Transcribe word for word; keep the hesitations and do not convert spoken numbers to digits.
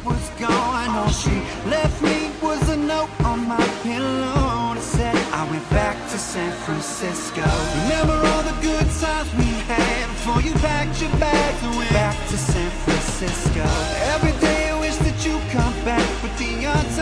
was gone. All she left me was a note on my pillow that said I went back to San Francisco. Remember all the good times we had before you packed your bags and went back to San Francisco. Every day I wish that you come back, but the odds